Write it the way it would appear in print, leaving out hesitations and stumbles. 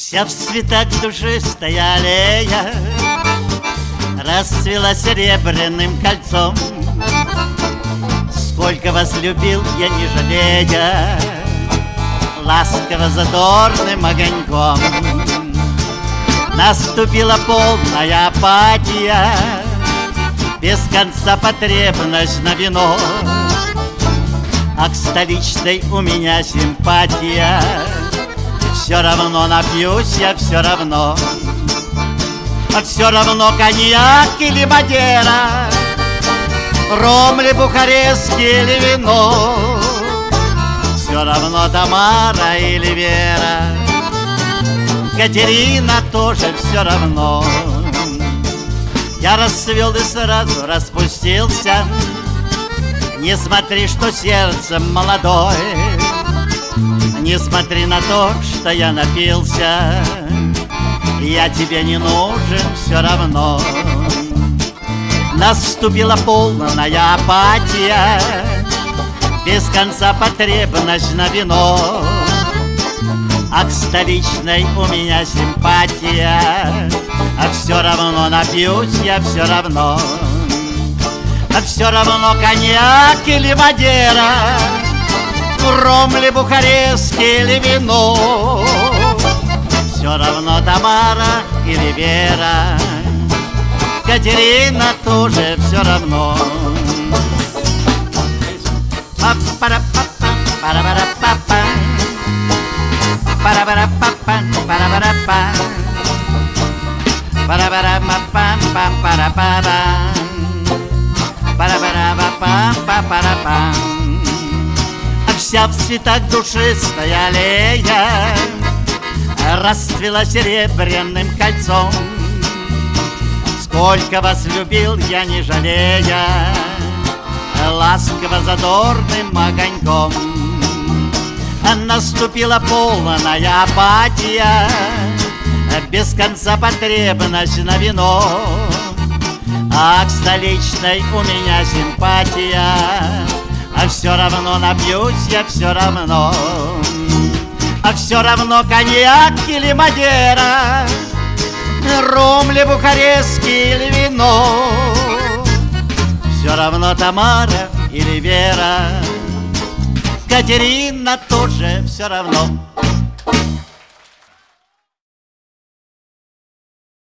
Вся в цветах душистая аллея расцвела серебряным кольцом. Сколько вас любил я, не жалея, ласково задорным огоньком. Наступила полная апатия, без конца потребность на вино. А к столичной у меня симпатия, все равно напьюсь я, все равно. А все равно коньяк или мадера, ром ли бухарестский или вино. Все равно Тамара или Вера, Катерина тоже все равно. Я расцвел и сразу распустился. Не смотри, что сердцем молодой, не смотри на то, что я напился. Я тебе не нужен все равно. Наступила полная апатия, без конца потребность на вино. А к столичной у меня симпатия, а все равно напьюсь я, все равно. А все равно коньяк или мадера, ром ли бухарестский или вино. Все равно Тамара или Вера, Катерина тоже все равно. Пара-пара-папа, пара-пара-папа, пара-пара-папа, пара-пара-папа-пара-пара, пара-пара-папа-пара-пара. А вся в цветах душистая аллея расцвела серебряным кольцом. Сколько вас любил я, не жалея, ласково задорным огоньком. Наступила полная апатия, без конца потребность на вино. А к столичной у меня симпатия, а все равно напьюсь я, все равно. А все равно коньяк или мадера, ром ли бухарестский или вино. Все равно Тамара или Вера, Катерина тоже все равно.